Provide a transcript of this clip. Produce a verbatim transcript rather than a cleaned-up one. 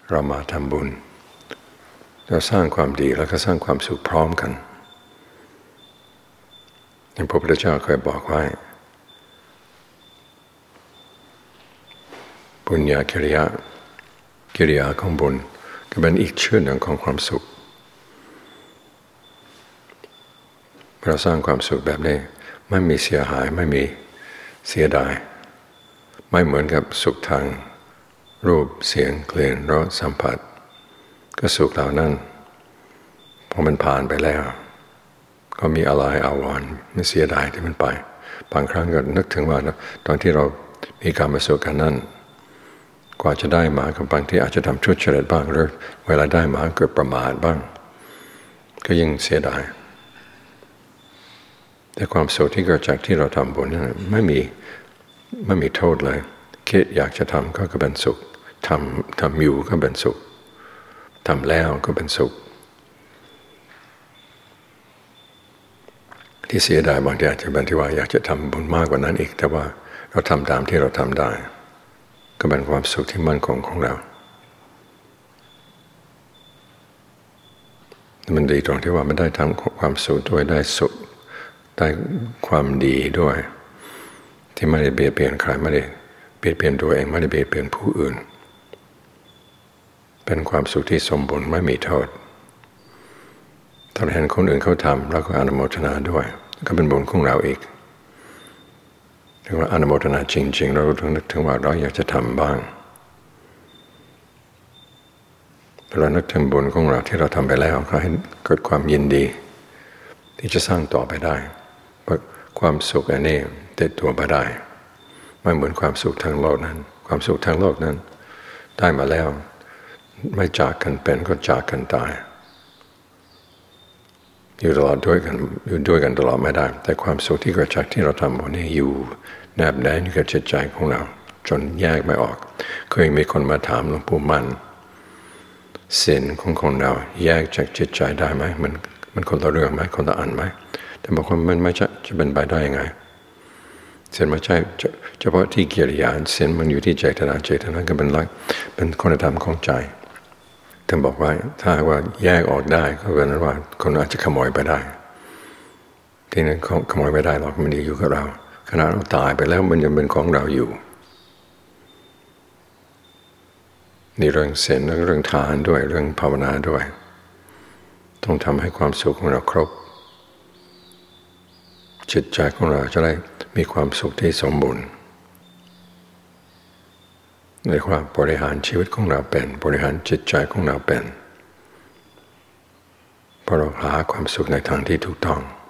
เรามาทำบุญเราสร้างความดีแล้วก็สร้างความสุขพร้อมกันอย่างพระพุทธเจ้าเคยบอกไว้บุญญากิริยากิริยาของบุญก็เป็นอีกชื่อหนึ่งของความสุขเราสร้างความสุขแบบนี้ไม่มีเสียหายไม่มีเสียดายไม่เหมือนกับสุขทางรูปเสียงกลิ่นรสสัมผัสก็สุขเหล่านั้นพอมันผ่านไปแล้วก็มีอะไรอาวรณ์ไม่เสียดายที่มันไปบางครั้งก็นึกถึงว่าตอนที่เรามีการมาสุขกันนั้นกว่าจะได้มาก็บางทีอาจจะทำทุจริตบ้างหรือเวลาได้มาเกิดประมาทบ้างก็ยิ่งเสียดายแต่ความสุขที่เกิดจากที่เราทำบุญนั้นไม่มีไม่มีโทษเลยคิดอยากจะทำก็เป็นสุขทำทำอยู่ก็เป็นสุขทำแล้วก็เป็นสุขที่เสียดายบางทีอาจจะเป็นที่ว่าอยากจะทำบุญมากกว่านั้นอีกแต่ว่าเราทำตามที่เราทำได้ก็เป็นความสุขที่มั่นคงของเรามันดีตรงที่ว่ามันได้ทั้งความสุขด้วยได้สุขได้ความดีด้วยที่ไม่ได้เบียดเบียนใครไม่ได้เบียดเบียนตัวเองไม่ได้เบียดเบียนผู้อื่นเป็นความสุขที่สมบูรณ์ไม่มีโทษถ้าเห็นคนอื่นเขาทำเราก็อนุโมทนาด้วยก็เป็นบุญของเราอีกถึงว่าอนุโมทนาจริงๆเราต้องนึกถึงว่าเราอยากจะทำบ้างเรานึกถึงบุญของเราที่เราทำไปแล้วก็ให้เกิดความยินดีที่จะสร้างต่อไปได้เพราะความสุขอันนี้ติดตัวไปได้ไม่เหมือนความสุขทางโลกนั้นความสุขทางโลกนั้นได้มาแล้วไม่จากกันเป็นก็จากกันตายอยู่ตลอดด้วยกันอยู่ด้วยกันตลอดไม่ได้แต่ความสุขที่เกิดจากที่เราทำบุญนี้อยู่แนบแน่นกับจิตใจของเราจนแยกไม่ออกเคยมีคนมาถามหลวงปู่มั่นศีลของคนเราแยกจากจิตใจได้ไหมมันมันคนละเรื่องไหมคนละอันไหมแต่บางคนมันไม่ใช่จะเป็นไปได้ยังไงศีลไม่ใช่เฉพาะที่กิริยาศีลมันอยู่ที่เจตนาเจตนาก็เป็นลักเป็นคุณธรรมของใจท่านบอกว่าถ้าว่าแยกออกได้ก็แปลว่าคนอาจจะขโมยไปได้ที่นั้นขโมยไม่ได้หรอกมันอยู่กับเราขณะเราตายไปแล้วมันยังเป็นของเราอยู่นี่เรื่องศีลเรื่องทานด้วยเรื่องภาวนาด้วยต้องทำให้ความสุขของเราครบจิตใจของเราจะได้มีความสุขที่สมบูรณ์ในความบริหารชีวิตของเราเป็นบริหารจิตใจของเราเป็นเพราะเราหาความสุขในทางที่ถูกต้อง